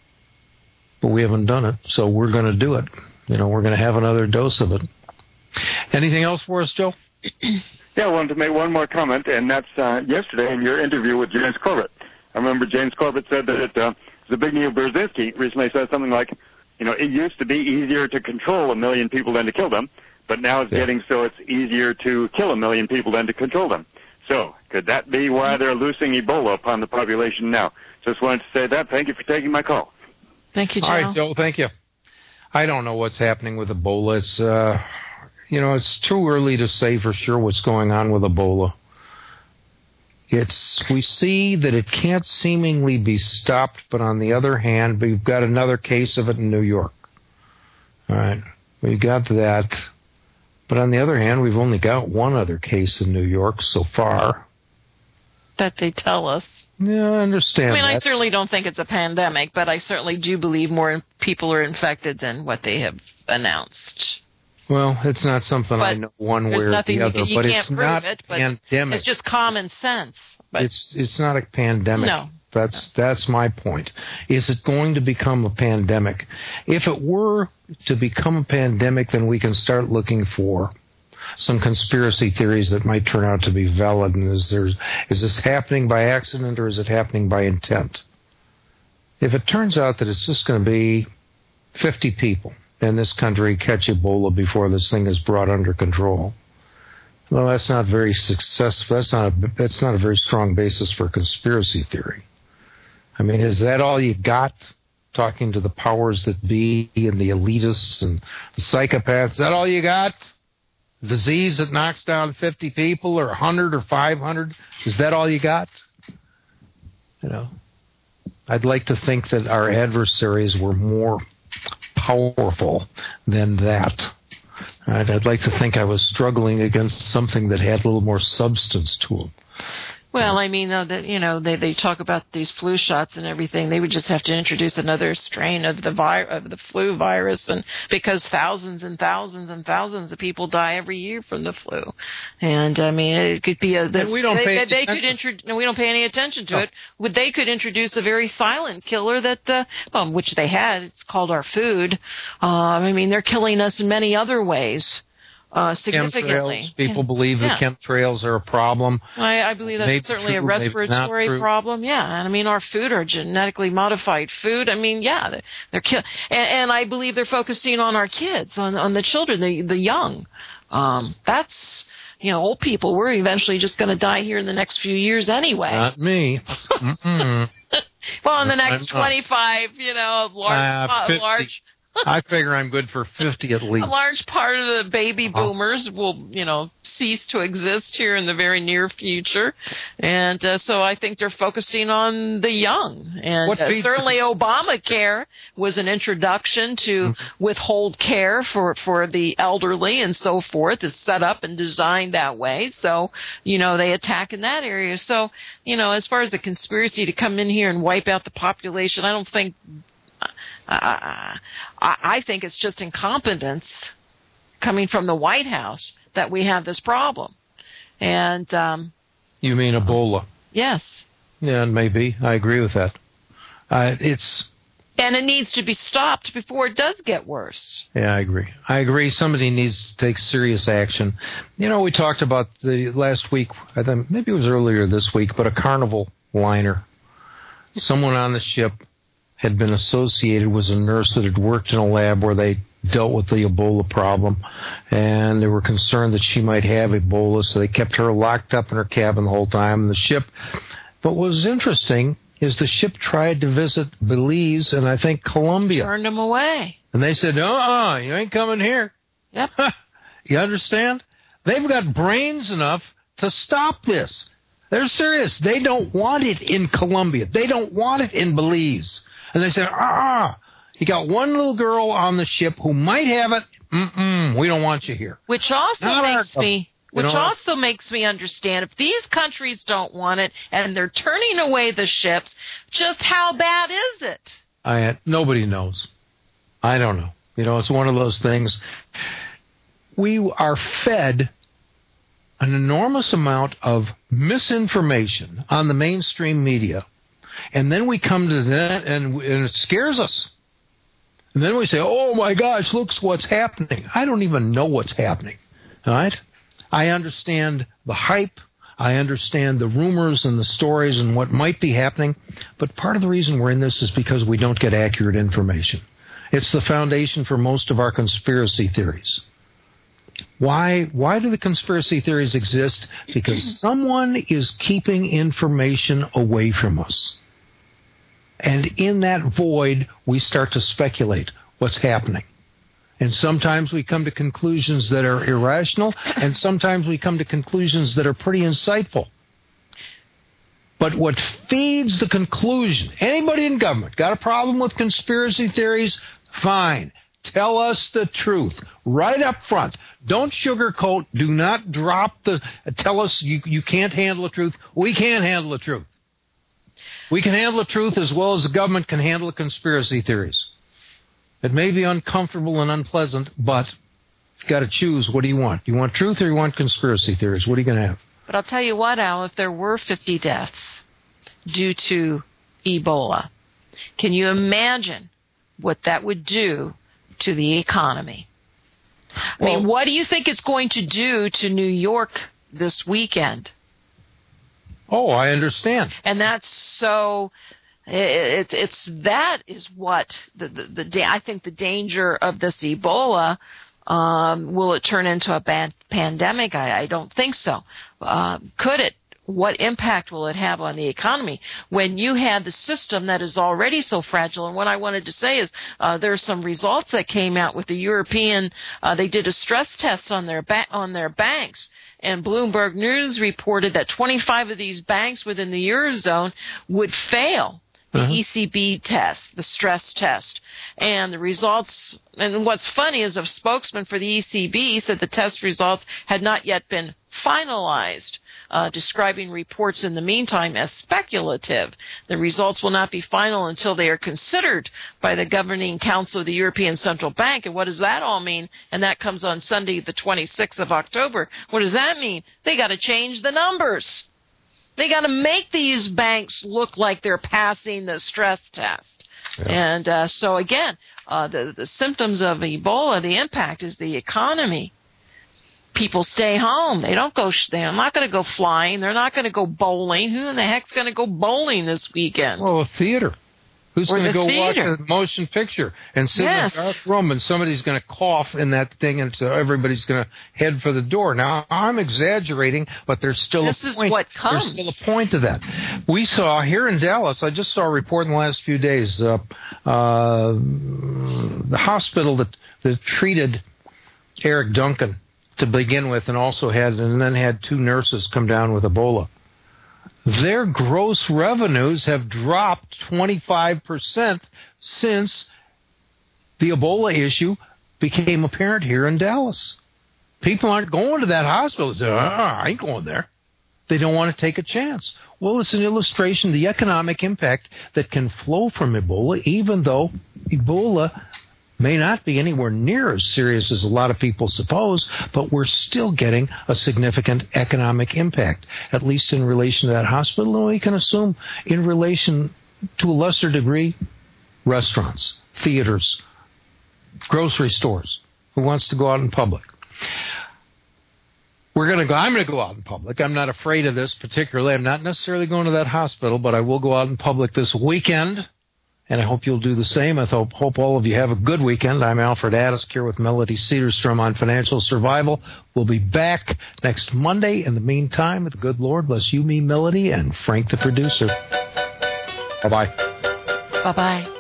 But we haven't done it, so we're going to do it. You know, we're going to have another dose of it. Anything else for us, Joe? Yeah, I wanted to make one more comment, and that's uh, yesterday in your interview with James Corbett. I remember James Corbett said that it, uh, Zbigniew Brzezinski recently said something like, you know, it used to be easier to control a million people than to kill them. But now it's yeah. getting so it's easier to kill a million people than to control them. So could that be why they're loosing Ebola upon the population now? Just wanted to say that. Thank you for taking my call. Thank you, Joe. All right, Joe, thank you. I don't know what's happening with Ebola. It's, uh, you know, it's too early to say for sure what's going on with Ebola. It's we see that it can't seemingly be stopped, but on the other hand, we've got another case of it in New York. All right, we've got that. But on the other hand, we've only got one other case in New York so far. That they tell us. Yeah, I understand I mean, that. I certainly don't think it's a pandemic, but I certainly do believe more people are infected than what they have announced. Well, it's not something but I know one way or the you other, can, you but can't it's prove not it, but pandemic. It's just common sense. But it's it's not a pandemic. No. That's that's my point. Is it going to become a pandemic? If it were to become a pandemic, then we can start looking for some conspiracy theories that might turn out to be valid. And is there is this happening by accident or is it happening by intent? If it turns out that it's just going to be fifty people in this country catch Ebola before this thing is brought under control, well, that's not very successful. That's not a, that's not a very strong basis for conspiracy theory. I mean, is that all you got? Talking to the powers that be and the elitists and the psychopaths, is that all you got? Disease that knocks down fifty people or one hundred or five hundred, is that all you got? You know, I'd like to think that our adversaries were more powerful than that. I'd, I'd like to think I was struggling against something that had a little more substance to them. Well, I mean, uh, that you know, they they talk about these flu shots and everything. They would just have to introduce another strain of the vi- of the flu virus, and because thousands and thousands and thousands of people die every year from the flu, and I mean, it could be a. The, and we don't they, pay. They, they could intro- no, we don't pay any attention to oh. it. Would they could introduce a very silent killer that, uh, well, which they had. It's called our food. Uh, I mean, they're killing us in many other ways. Uh, significantly. Chemtrails. People yeah. believe yeah. that chemtrails are a problem. I, I believe that's maybe certainly true, a respiratory problem. Yeah, and I mean our food, our genetically modified food. I mean, yeah, they're, they're kill, and, and I believe they're focusing on our kids, on on the children, the the young. Um, that's you know, old people. We're eventually just going to die here in the next few years anyway. Not me. Well, in the next twenty-five, you know, large, uh, fifty. large. I figure I'm good for fifty at least. A large part of the baby boomers will, you know, cease to exist here in the very near future. And uh, so I think they're focusing on the young. And uh, certainly Obamacare was an introduction to mm-hmm. withhold care for, for the elderly and so forth. It's set up and designed that way. So, you know, they attack in that area. So, you know, as far as the conspiracy to come in here and wipe out the population, I don't think I, I think it's just incompetence coming from the White House that we have this problem. And um, you mean Ebola? Yes. Yeah, maybe. I agree with that. Uh, it's and it needs to be stopped before it does get worse. Yeah, I agree. I agree. Somebody needs to take serious action. You know, we talked about the last week. I think maybe it was earlier this week, but a Carnival liner. Someone on the ship had been associated, was a nurse that had worked in a lab where they dealt with the Ebola problem, and they were concerned that she might have Ebola, so they kept her locked up in her cabin the whole time. And the ship, but what was interesting is the ship tried to visit Belize and I think Colombia. Turned them away. And they said, uh-uh, you ain't coming here. Yep. You understand? They've got brains enough to stop this. They're serious. They don't want it in Colombia. They don't want it in Belize. And they said, ah, you got one little girl on the ship who might have it. Mm-mm, we don't want you here. Which also Not makes our, me, which you know, also makes me understand if these countries don't want it and they're turning away the ships, just how bad is it? I nobody knows. I don't know. You know, it's one of those things. We are fed an enormous amount of misinformation on the mainstream media. And then we come to that, and, and it scares us. And then we say, oh, my gosh, look what's happening. I don't even know what's happening. All right? I understand the hype. I understand the rumors and the stories and what might be happening. But part of the reason we're in this is because we don't get accurate information. It's the foundation for most of our conspiracy theories. Why, why do the conspiracy theories exist? Because someone is keeping information away from us. And in that void, we start to speculate what's happening. And sometimes we come to conclusions that are irrational, and sometimes we come to conclusions that are pretty insightful. But what feeds the conclusion, anybody in government got a problem with conspiracy theories? Fine. Tell us the truth right up front. Don't sugarcoat. Do not drop the, tell us you, you can't handle the truth. We can't handle the truth. We can handle the truth as well as the government can handle the conspiracy theories. It may be uncomfortable and unpleasant, but you've got to choose. What do you want? Do you want truth or you want conspiracy theories? What are you going to have? But I'll tell you what, Al, if there were fifty deaths due to Ebola, can you imagine what that would do to the economy? I well, mean, what do you think it's going to do to New York this weekend? Oh, I understand. And that's so... It, it, it's that is what the, the, the I think the danger of this Ebola. Um, will it turn into a bad pandemic? I, I don't think so. Uh, could it? What impact will it have on the economy when you have the system that is already so fragile? And what I wanted to say is uh, there are some results that came out with the European. Uh, they did a stress test on their ba- on their banks, and Bloomberg News reported that twenty-five of these banks within the Eurozone would fail the uh-huh. E C B test, the stress test. And the results, and what's funny is a spokesman for the E C B said the test results had not yet been finalized, uh, describing reports in the meantime as speculative. The results will not be final until they are considered by the governing council of the European Central Bank. And what does that all mean? And that comes on Sunday, the twenty-sixth of October. What does that mean? They got to change the numbers. They got to make these banks look like they're passing the stress test. Yeah. And uh, so, again, uh, the, the symptoms of Ebola, the impact is the economy. People stay home. They don't go, they're not going to go flying. They're not going to go bowling. Who in the heck's going to go bowling this weekend? Oh, a theater. Who's going to go theater. watch a motion picture and sit yes. in a dark room and somebody's going to cough in that thing and so everybody's going to head for the door? Now, I'm exaggerating, but there's still this a point. Is what comes. There's still a point to that. We saw here in Dallas, I just saw a report in the last few days, uh, uh, the hospital that, that treated Eric Duncan to begin with and also had, and then had two nurses come down with Ebola. Their gross revenues have dropped twenty-five percent since the Ebola issue became apparent here in Dallas. People aren't going to that hospital. They say, ah, I ain't going there. They don't want to take a chance. Well, it's an illustration of the economic impact that can flow from Ebola, even though Ebola may not be anywhere near as serious as a lot of people suppose, but we're still getting a significant economic impact, at least in relation to that hospital, and we can assume in relation to a lesser degree, restaurants, theaters, grocery stores. Who wants to go out in public? We're going to go, I'm going to go out in public. I'm not afraid of this particularly. I'm not necessarily going to that hospital, but I will go out in public this weekend. And I hope you'll do the same. I hope, hope all of you have a good weekend. I'm Alfred Adisk here with Melody Cedarstrom on Financial Survival. We'll be back next Monday. In the meantime, the good Lord bless you, me, Melody, and Frank the producer. Bye-bye. Bye-bye.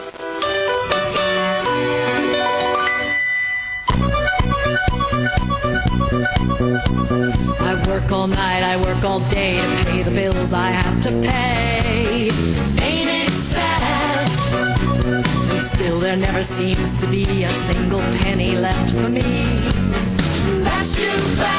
I work all night, I work all day to pay the bills I have to pay. Ain't it sad? Still there never seems to be a single penny left for me. That's too bad.